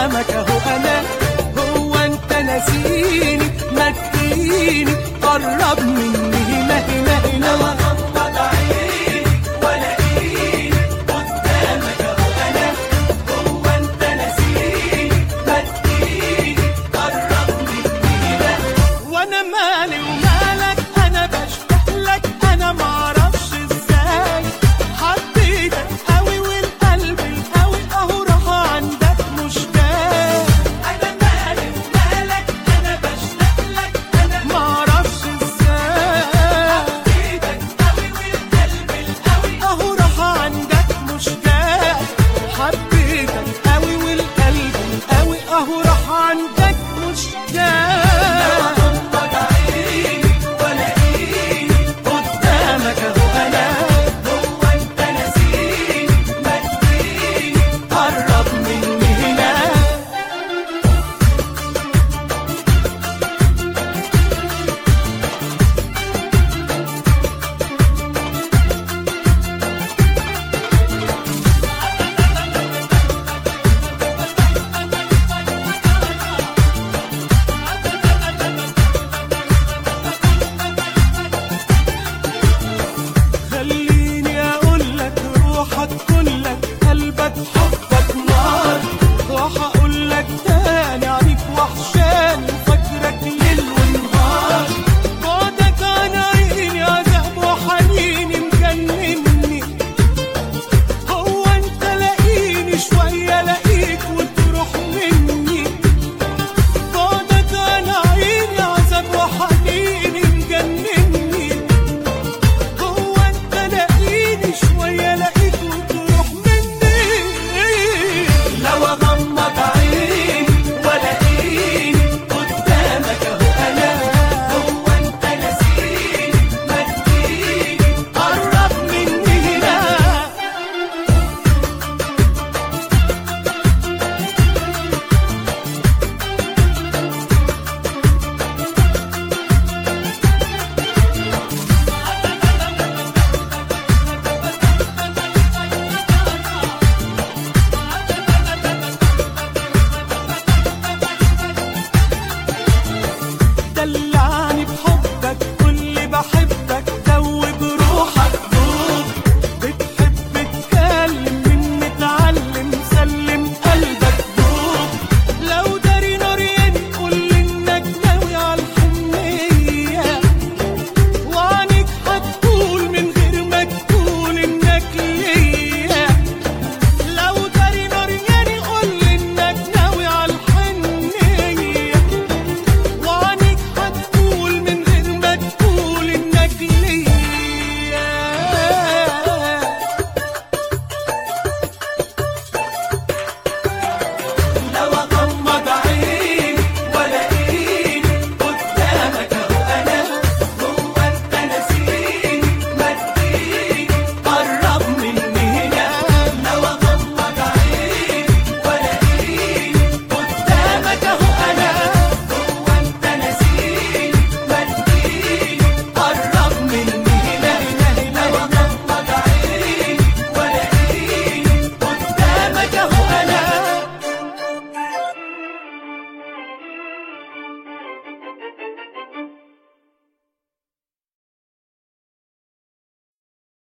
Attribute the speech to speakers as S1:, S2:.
S1: قدامك اهو انا. هو انت ناسيني؟ ما تجيني قرب مني هنا هنا هنا.
S2: اغمض عيني والاقيني قدامك اهو انا. هو انت ناسيني؟ ما تجيني قرب مني هنا.
S1: وانا مالي ومالك، انا بشتاق لك، انا معرفش ازاي حبيتك قوي والقلب القوي اهو راح عندك مشتاق.
S2: انا مالي ومالك، انا بشتاق لك، انا
S1: معرفش ازاي
S2: حبيتك قوي والقلب القوي.
S1: اهو راح عندك مشتاق. حبيتك قوي والقلب القوي اهو راح عندك مشتاق.
S2: اغمض عيني والاقيني
S1: قدامك اهو انا.
S2: هو انت ناسيني؟ ما تجيني
S1: قرب